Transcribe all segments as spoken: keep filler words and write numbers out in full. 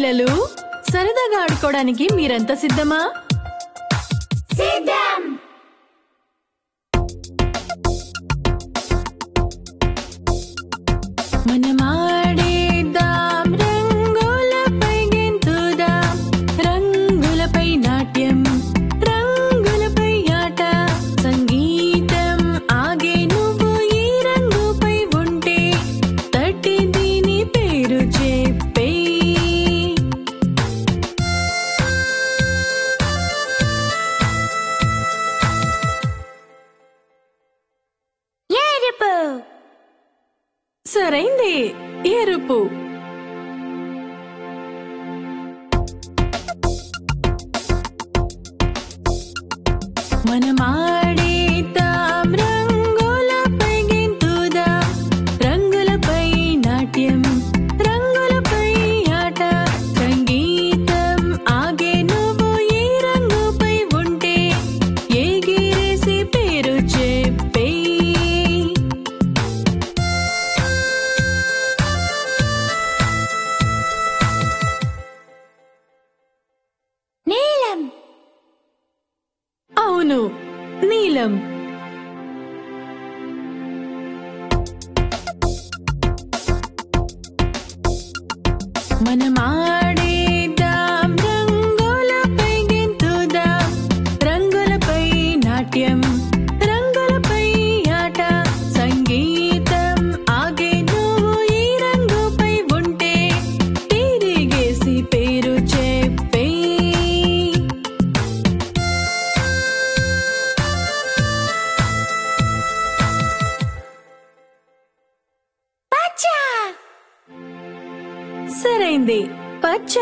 పిల్లలు, సరదాగా ఆడుకోవడానికి మీరంతా సిద్ధమా? సిద్ధం. మనమాడేద్దాం, రంగులపై గెంతుదాం, రంగులపై నాట్యం, రంగులపై ఆట, సంగీతం ఆగే నువ్వు ఈ రంగుపై ఉంటే, తట్టి దీని పేరు చెప్పే. ఎరుపు. సరైంది, ఎరుపు. మనమాడేద్దాం, రంగులపై గెంతుదాం, రంగులపై నాట్యం, రంగులపై ఆట, సంగీతం ఆగే నువ్వు ఈ రంగుపై ఉంటే, ఎగిరేసి పేరు చెప్పే. నీలం. అవును, నీలం. మనమాడేద్దాం, రంగులపై గెంతుదాం, రంగులపై నాట్యం, రంగులపై ఆట, సంగీతం ఆగే నువ్వు ఈ రంగుపై ఉంటే, తిరిగేసి పేరు చెప్పే. పచ్చ. సరైంది, పచ్చ.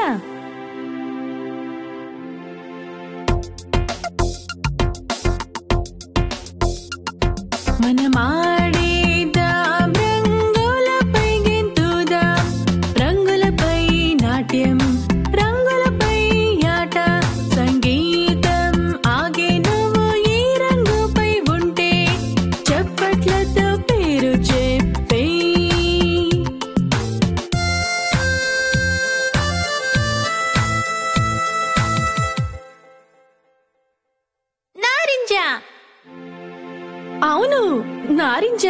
మనమాడేద్దాం, రంగులపై గెంతుదాం, రంగులపై నాట్యం, రంగులపై ఆట, సంగీతం ఆగే నువ్వు ఈ రంగుపై ఉంటే, చప్పట్లతో పేరు చెప్పే. నారింజ. అవును, నారింజ.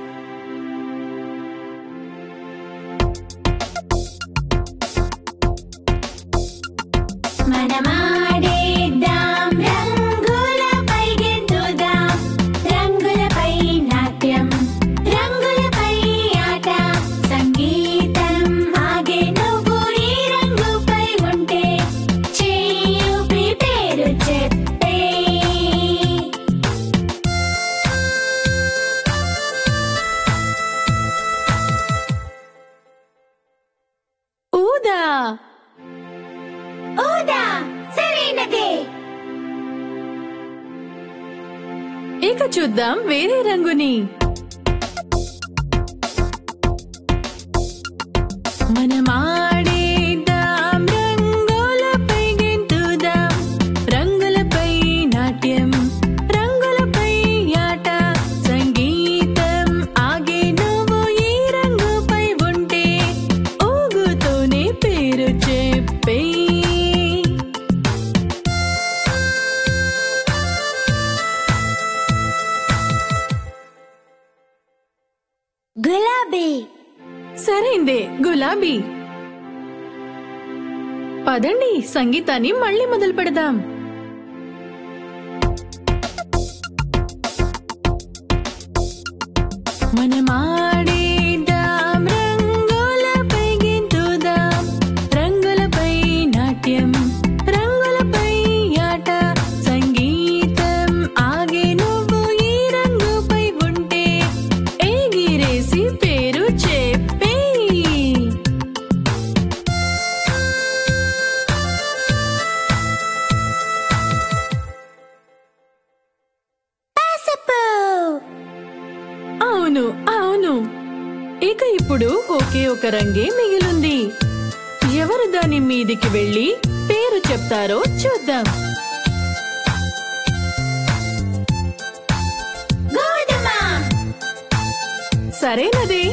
మనమాడేద్దాం, రంగులపై గెంతుదాం, రంగులపై నాట్యం, రంగులపై ఆట, సంగీతం ఆగే నువ్వు ఈ రంగుపై ఉంటే, చేయూపి పేరు చెప్పే. ఊదా. ఊదా. సరైనదే. ఇక చూద్దాం వేరే రంగుని. మనమాడేద్దాం, రంగులపై గెంతుదాం, రంగులపై నాట్యం, రంగులపై ఆట, సంగీతం ఆగే నువ్వు ఈ రంగుపై ఉంటే, ఊగుతూనే పేరు చెప్పే. గులాబీ. సరైందే, గులాబీ. పదండి, సంగీతాన్ని మళ్ళీ మొదలు పెడదాం. మనమాడేద్దాం, రంగులపై గెంతుదాం, రంగులపై నాట్యం, రంగులపై ఆట, సంగీతం ఆగే నువ్వు ఈ రంగుపై ఉంటే, ఎగిరేసి పేరు చెప్పే. పసుపు. అవును, అవును. ఇక ఇప్పుడు ఒకే ఒక రంగే మిగిలింది. ఎవరు దాని మీదికి వెళ్ళి పేరు చెప్తారో చూద్దాం. గోధుమ. సరైనదే.